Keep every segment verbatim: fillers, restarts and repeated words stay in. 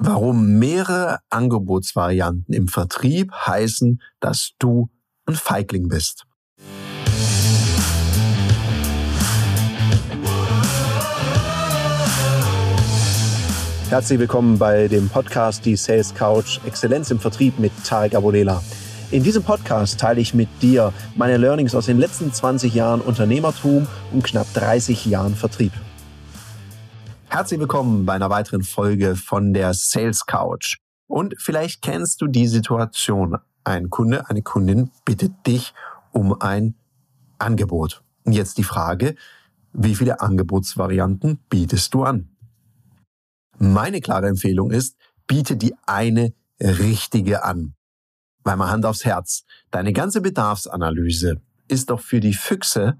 Warum mehrere Angebotsvarianten im Vertrieb heißen, dass du ein Feigling bist. Herzlich willkommen bei dem Podcast Die Sales Couch Exzellenz im Vertrieb mit Tarek Abodela. In diesem Podcast teile ich mit dir meine Learnings aus den letzten zwanzig Jahren Unternehmertum und knapp dreißig Jahren Vertrieb. Herzlich willkommen bei einer weiteren Folge von der Sales Couch. Und vielleicht kennst du die Situation. Ein Kunde, eine Kundin bittet dich um ein Angebot. Und jetzt die Frage, wie viele Angebotsvarianten bietest du an? Meine klare Empfehlung ist, biete die eine richtige an. Weil mal Hand aufs Herz, deine ganze Bedarfsanalyse ist doch für die Füchse,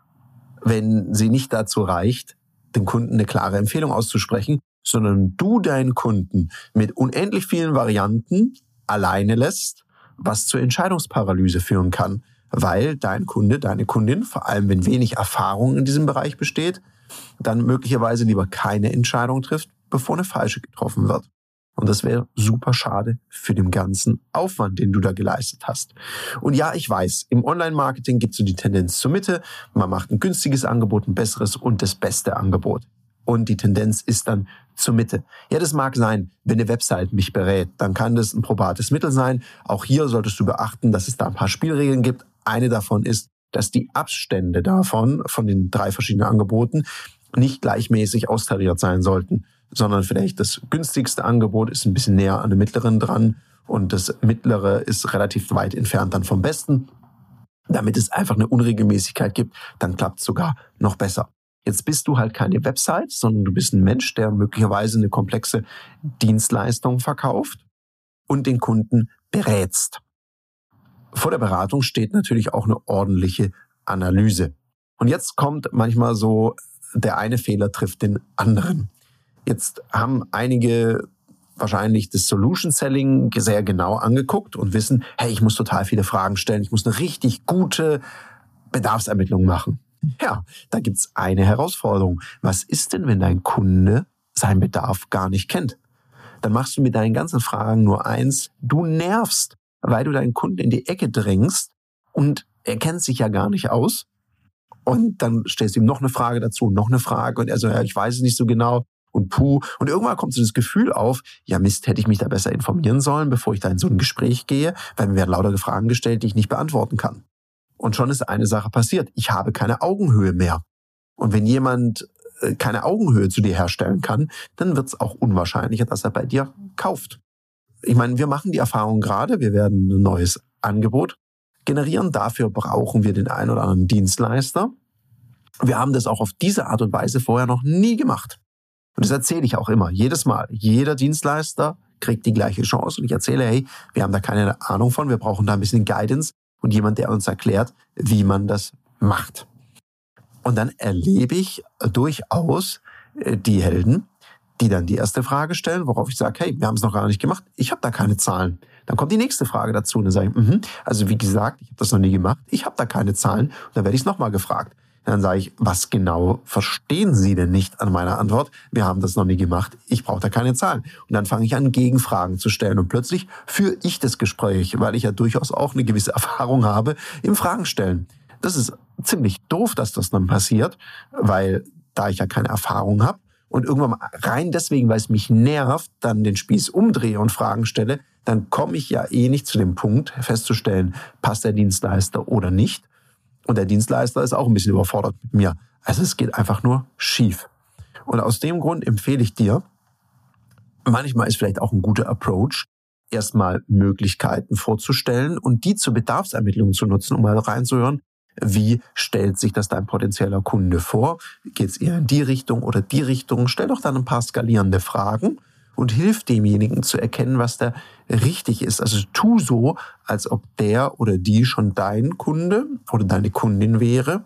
wenn sie nicht dazu reicht, dem Kunden eine klare Empfehlung auszusprechen, sondern du deinen Kunden mit unendlich vielen Varianten alleine lässt, was zur Entscheidungsparalyse führen kann, weil dein Kunde, deine Kundin, vor allem wenn wenig Erfahrung in diesem Bereich besteht, dann möglicherweise lieber keine Entscheidung trifft, bevor eine falsche getroffen wird. Und das wäre super schade für den ganzen Aufwand, den du da geleistet hast. Und ja, ich weiß, im Online-Marketing gibt es so die Tendenz zur Mitte. Man macht ein günstiges Angebot, ein besseres und das beste Angebot. Und die Tendenz ist dann zur Mitte. Ja, das mag sein, wenn eine Website mich berät, dann kann das ein probates Mittel sein. Auch hier solltest du beachten, dass es da ein paar Spielregeln gibt. Eine davon ist, dass die Abstände davon, von den drei verschiedenen Angeboten, nicht gleichmäßig austariert sein sollten, sondern vielleicht das günstigste Angebot ist ein bisschen näher an dem mittleren dran und das mittlere ist relativ weit entfernt dann vom besten. Damit es einfach eine Unregelmäßigkeit gibt, dann klappt es sogar noch besser. Jetzt bist du halt keine Website, sondern du bist ein Mensch, der möglicherweise eine komplexe Dienstleistung verkauft und den Kunden berätst. Vor der Beratung steht natürlich auch eine ordentliche Analyse. Und jetzt kommt manchmal so, der eine Fehler trifft den anderen. Jetzt haben einige wahrscheinlich das Solution Selling sehr genau angeguckt und wissen, hey, ich muss total viele Fragen stellen, ich muss eine richtig gute Bedarfsermittlung machen. Ja, da gibt's eine Herausforderung. Was ist denn, wenn dein Kunde seinen Bedarf gar nicht kennt? Dann machst du mit deinen ganzen Fragen nur eins, du nervst, weil du deinen Kunden in die Ecke drängst und er kennt sich ja gar nicht aus. Und dann stellst du ihm noch eine Frage dazu, noch eine Frage und er so, ja, ich weiß es nicht so genau. Und puh. Und irgendwann kommt so das Gefühl auf, ja Mist, hätte ich mich da besser informieren sollen, bevor ich da in so ein Gespräch gehe, weil mir werden lauter Fragen gestellt, die ich nicht beantworten kann. Und schon ist eine Sache passiert. Ich habe keine Augenhöhe mehr. Und wenn jemand keine Augenhöhe zu dir herstellen kann, dann wird es auch unwahrscheinlicher, dass er bei dir kauft. Ich meine, wir machen die Erfahrung gerade, wir werden ein neues Angebot generieren. Dafür brauchen wir den einen oder anderen Dienstleister. Wir haben das auch auf diese Art und Weise vorher noch nie gemacht. Und das erzähle ich auch immer, jedes Mal. Jeder Dienstleister kriegt die gleiche Chance. Und ich erzähle, hey, wir haben da keine Ahnung von, wir brauchen da ein bisschen Guidance und jemand, der uns erklärt, wie man das macht. Und dann erlebe ich durchaus die Helden, die dann die erste Frage stellen, worauf ich sage, hey, wir haben es noch gar nicht gemacht, ich habe da keine Zahlen. Dann kommt die nächste Frage dazu und dann sage ich, mm-hmm, also wie gesagt, ich habe das noch nie gemacht, ich habe da keine Zahlen. Und dann werde ich es nochmal gefragt. Dann sage ich, was genau verstehen Sie denn nicht an meiner Antwort? Wir haben das noch nie gemacht, ich brauche da keine Zahlen. Und dann fange ich an, Gegenfragen zu stellen. Und plötzlich führe ich das Gespräch, weil ich ja durchaus auch eine gewisse Erfahrung habe im Fragen stellen. Das ist ziemlich doof, dass das dann passiert, weil da ich ja keine Erfahrung habe und irgendwann mal rein deswegen, weil es mich nervt, dann den Spieß umdrehe und Fragen stelle, dann komme ich ja eh nicht zu dem Punkt festzustellen, passt der Dienstleister oder nicht. Und der Dienstleister ist auch ein bisschen überfordert mit mir. Also es geht einfach nur schief. Und aus dem Grund empfehle ich dir, manchmal ist vielleicht auch ein guter Approach, erstmal Möglichkeiten vorzustellen und die zur Bedarfsermittlung zu nutzen, um mal reinzuhören, wie stellt sich das dein potenzieller Kunde vor? Geht es eher in die Richtung oder die Richtung? Stell doch dann ein paar skalierende Fragen und hilf demjenigen zu erkennen, was da richtig ist. Also tu so, als ob der oder die schon dein Kunde oder deine Kundin wäre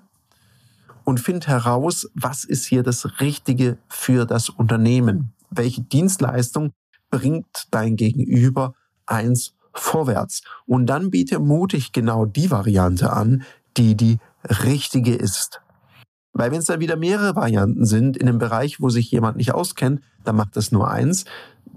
und find heraus, was ist hier das Richtige für das Unternehmen? Welche Dienstleistung bringt dein Gegenüber eins vorwärts? Und dann biete mutig genau die Variante an, die die richtige ist. Weil wenn es dann wieder mehrere Varianten sind in einem Bereich, wo sich jemand nicht auskennt, dann macht das nur eins.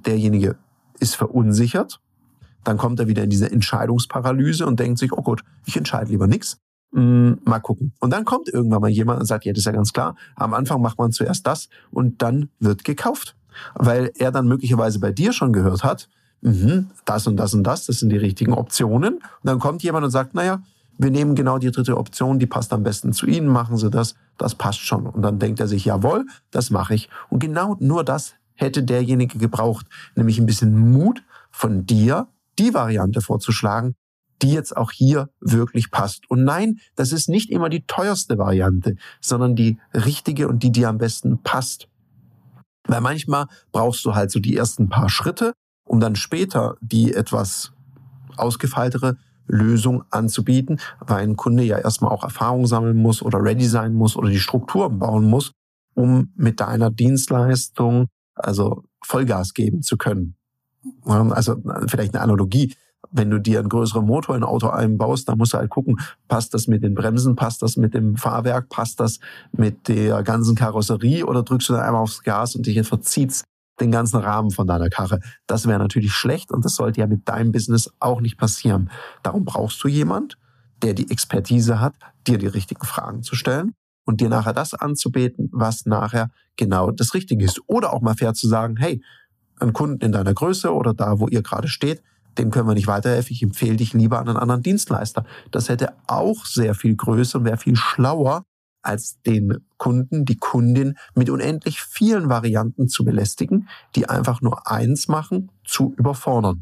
derjenige ist verunsichert, dann kommt er wieder in diese Entscheidungsparalyse und denkt sich, oh gut, ich entscheide lieber nichts, hm, mal gucken. Und dann kommt irgendwann mal jemand und sagt, ja, das ist ja ganz klar, am Anfang macht man zuerst das und dann wird gekauft. Weil er dann möglicherweise bei dir schon gehört hat, mhm, das und das und das, das sind die richtigen Optionen. Und dann kommt jemand und sagt, naja, wir nehmen genau die dritte Option, die passt am besten zu Ihnen, machen Sie das, das passt schon. Und dann denkt er sich, jawohl, das mache ich. Und genau nur das hätte derjenige gebraucht, nämlich ein bisschen Mut von dir, die Variante vorzuschlagen, die jetzt auch hier wirklich passt. Und nein, das ist nicht immer die teuerste Variante, sondern die richtige und die dir am besten passt. Weil manchmal brauchst du halt so die ersten paar Schritte, um dann später die etwas ausgefeiltere Lösung anzubieten, weil ein Kunde ja erstmal auch Erfahrung sammeln muss oder ready sein muss oder die Strukturen bauen muss, um mit deiner Dienstleistung also Vollgas geben zu können. Also vielleicht eine Analogie. Wenn du dir einen größeren Motor in ein Auto einbaust, dann musst du halt gucken, passt das mit den Bremsen, passt das mit dem Fahrwerk, passt das mit der ganzen Karosserie oder drückst du dann einmal aufs Gas und dich verzieht's den ganzen Rahmen von deiner Karre. Das wäre natürlich schlecht und das sollte ja mit deinem Business auch nicht passieren. Darum brauchst du jemand, der die Expertise hat, dir die richtigen Fragen zu stellen und dir nachher das anzubieten, was nachher genau das Richtige ist. Oder auch mal fair zu sagen, hey, ein Kunden in deiner Größe oder da, wo ihr gerade steht, dem können wir nicht weiterhelfen, ich empfehle dich lieber an einen anderen Dienstleister. Das hätte auch sehr viel Größe und wäre viel schlauer, als den Kunden, die Kundin mit unendlich vielen Varianten zu belästigen, die einfach nur eins machen, zu überfordern.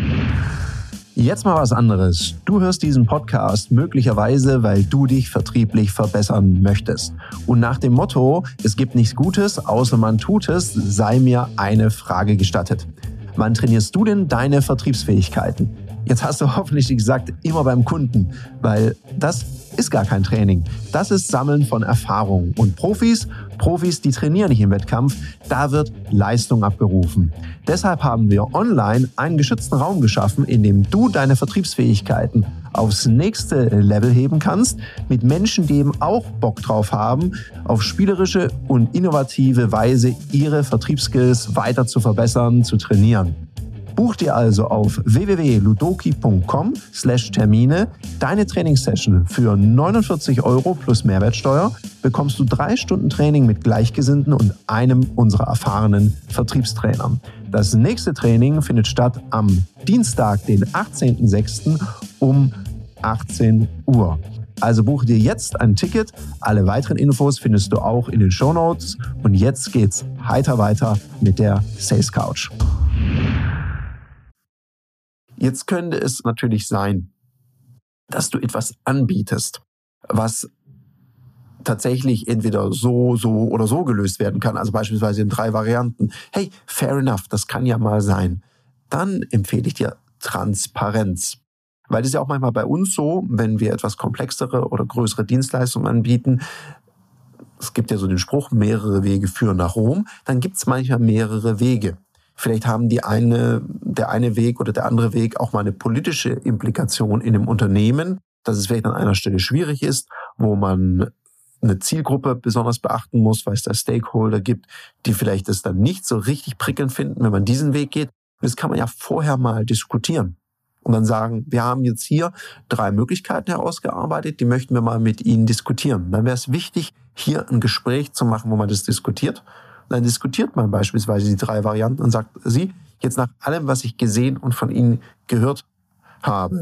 Jetzt mal was anderes. Du hörst diesen Podcast möglicherweise, weil du dich vertrieblich verbessern möchtest. Und nach dem Motto, es gibt nichts Gutes, außer man tut es, sei mir eine Frage gestattet. Wann trainierst du denn deine Vertriebsfähigkeiten? Jetzt hast du hoffentlich gesagt, immer beim Kunden, weil das ist gar kein Training. Das ist Sammeln von Erfahrung. Und Profis, Profis, die trainieren nicht im Wettkampf, da wird Leistung abgerufen. Deshalb haben wir online einen geschützten Raum geschaffen, in dem du deine Vertriebsfähigkeiten aufs nächste Level heben kannst, mit Menschen, die eben auch Bock drauf haben, auf spielerische und innovative Weise ihre Vertriebsskills weiter zu verbessern, zu trainieren. Buch dir also auf w w w punkt ludoki punkt com slash Termine deine Trainingssession für neunundvierzig Euro plus Mehrwertsteuer, bekommst du drei Stunden Training mit Gleichgesinnten und einem unserer erfahrenen Vertriebstrainern. Das nächste Training findet statt am Dienstag, den achtzehnten sechsten um achtzehn Uhr. Also buche dir jetzt ein Ticket. Alle weiteren Infos findest du auch in den Shownotes. Und jetzt geht's heiter weiter mit der Sales Couch. Jetzt könnte es natürlich sein, dass du etwas anbietest, was tatsächlich entweder so, so oder so gelöst werden kann, also beispielsweise in drei Varianten. Hey, fair enough, das kann ja mal sein. Dann empfehle ich dir Transparenz. Weil das ist ja auch manchmal bei uns so, wenn wir etwas komplexere oder größere Dienstleistungen anbieten, es gibt ja so den Spruch, mehrere Wege führen nach Rom, dann gibt es manchmal mehrere Wege. Vielleicht haben die eine, der eine Weg oder der andere Weg auch mal eine politische Implikation in dem Unternehmen, dass es vielleicht an einer Stelle schwierig ist, wo man eine Zielgruppe besonders beachten muss, weil es da Stakeholder gibt, die vielleicht das dann nicht so richtig prickelnd finden, wenn man diesen Weg geht. Das kann man ja vorher mal diskutieren und dann sagen, wir haben jetzt hier drei Möglichkeiten herausgearbeitet, die möchten wir mal mit Ihnen diskutieren. Dann wäre es wichtig, hier ein Gespräch zu machen, wo man das diskutiert. Dann diskutiert man beispielsweise die drei Varianten und sagt, Sie, jetzt nach allem, was ich gesehen und von Ihnen gehört habe,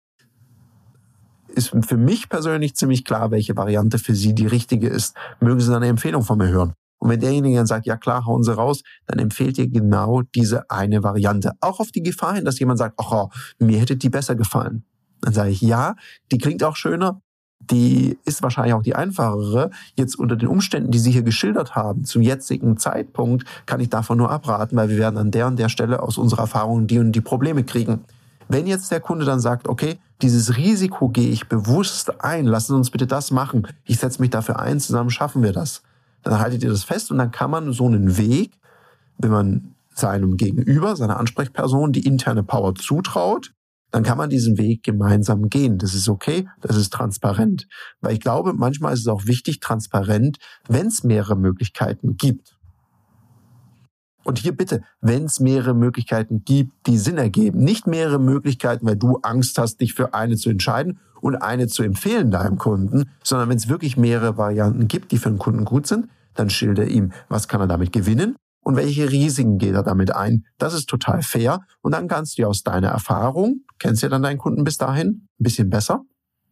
ist für mich persönlich ziemlich klar, welche Variante für Sie die richtige ist. Mögen Sie eine Empfehlung von mir hören. Und wenn derjenige dann sagt, ja klar, hauen Sie raus, dann empfehlt ihr genau diese eine Variante. Auch auf die Gefahr hin, dass jemand sagt, ach, mir hätte die besser gefallen. Dann sage ich, ja, die klingt auch schöner. Die ist wahrscheinlich auch die einfachere. Jetzt unter den Umständen, die Sie hier geschildert haben, zum jetzigen Zeitpunkt, kann ich davon nur abraten, weil wir werden an der und der Stelle aus unserer Erfahrung die und die Probleme kriegen. Wenn jetzt der Kunde dann sagt, okay, dieses Risiko gehe ich bewusst ein, lassen Sie uns bitte das machen, ich setze mich dafür ein, zusammen schaffen wir das. Dann haltet ihr das fest und dann kann man so einen Weg, wenn man seinem Gegenüber, seiner Ansprechperson die interne Power zutraut, dann kann man diesen Weg gemeinsam gehen. Das ist okay, das ist transparent. Weil ich glaube, manchmal ist es auch wichtig, transparent, wenn es mehrere Möglichkeiten gibt. Und hier bitte, wenn es mehrere Möglichkeiten gibt, die Sinn ergeben, nicht mehrere Möglichkeiten, weil du Angst hast, dich für eine zu entscheiden und eine zu empfehlen deinem Kunden, sondern wenn es wirklich mehrere Varianten gibt, die für den Kunden gut sind, dann schilder ihm, was kann er damit gewinnen und welche Risiken geht er damit ein. Das ist total fair und dann kannst du aus deiner Erfahrung, du kennst ja dann deinen Kunden bis dahin, ein bisschen besser,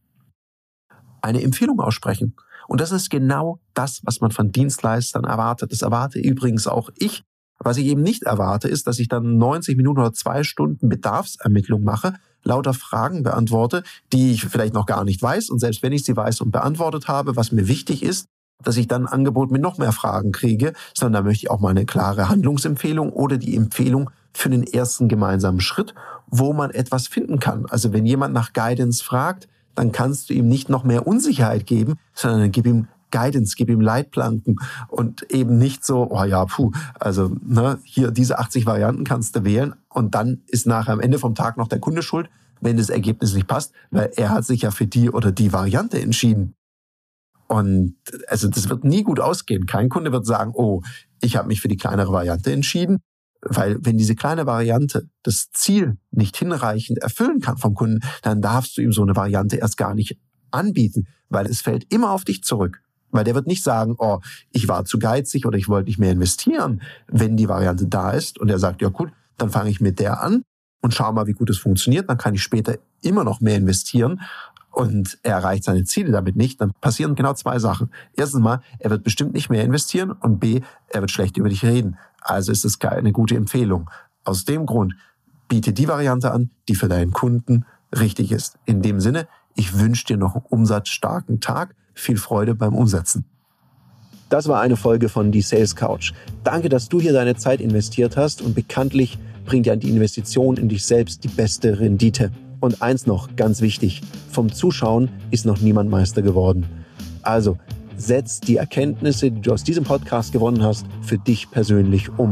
eine Empfehlung aussprechen. Und das ist genau das, was man von Dienstleistern erwartet. Das erwarte übrigens auch ich. Was ich eben nicht erwarte, ist, dass ich dann neunzig Minuten oder zwei Stunden Bedarfsermittlung mache, lauter Fragen beantworte, die ich vielleicht noch gar nicht weiß. Und selbst wenn ich sie weiß und beantwortet habe, was mir wichtig ist, dass ich dann ein Angebot mit noch mehr Fragen kriege, sondern da möchte ich auch mal eine klare Handlungsempfehlung oder die Empfehlung für den ersten gemeinsamen Schritt, wo man etwas finden kann. Also wenn jemand nach Guidance fragt, dann kannst du ihm nicht noch mehr Unsicherheit geben, sondern dann gib ihm Guidance, gib ihm Leitplanken und eben nicht so, oh ja, puh, also ne, hier diese achtzig Varianten kannst du wählen und dann ist nachher am Ende vom Tag noch der Kunde schuld, wenn das Ergebnis nicht passt, weil er hat sich ja für die oder die Variante entschieden. Und also das wird nie gut ausgehen. Kein Kunde wird sagen, oh, ich habe mich für die kleinere Variante entschieden, weil wenn diese kleine Variante das Ziel nicht hinreichend erfüllen kann vom Kunden, dann darfst du ihm so eine Variante erst gar nicht anbieten, weil es fällt immer auf dich zurück. Weil der wird nicht sagen, oh, ich war zu geizig oder ich wollte nicht mehr investieren, wenn die Variante da ist. Und er sagt, ja gut, dann fange ich mit der an und schau mal, wie gut es funktioniert. Dann kann ich später immer noch mehr investieren und er erreicht seine Ziele damit nicht. Dann passieren genau zwei Sachen. Erstens mal, er wird bestimmt nicht mehr investieren und B, er wird schlecht über dich reden. Also ist es keine gute Empfehlung. Aus dem Grund, biete die Variante an, die für deinen Kunden richtig ist. In dem Sinne, ich wünsche dir noch einen umsatzstarken Tag. Viel Freude beim Umsetzen. Das war eine Folge von Die Sales Couch. Danke, dass du hier deine Zeit investiert hast und bekanntlich bringt ja die Investition in dich selbst die beste Rendite. Und eins noch, ganz wichtig, vom Zuschauen ist noch niemand Meister geworden. Also, setz die Erkenntnisse, die du aus diesem Podcast gewonnen hast, für dich persönlich um.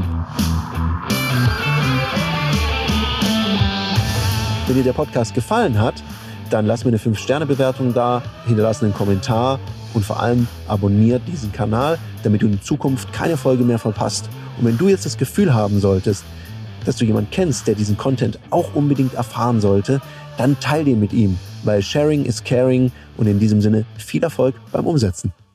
Wenn dir der Podcast gefallen hat, dann lass mir eine fünf Sterne Bewertung da, hinterlass einen Kommentar und vor allem abonniert diesen Kanal, damit du in Zukunft keine Folge mehr verpasst. Und wenn du jetzt das Gefühl haben solltest, dass du jemanden kennst, der diesen Content auch unbedingt erfahren sollte, dann teil den mit ihm, weil Sharing is Caring und in diesem Sinne viel Erfolg beim Umsetzen.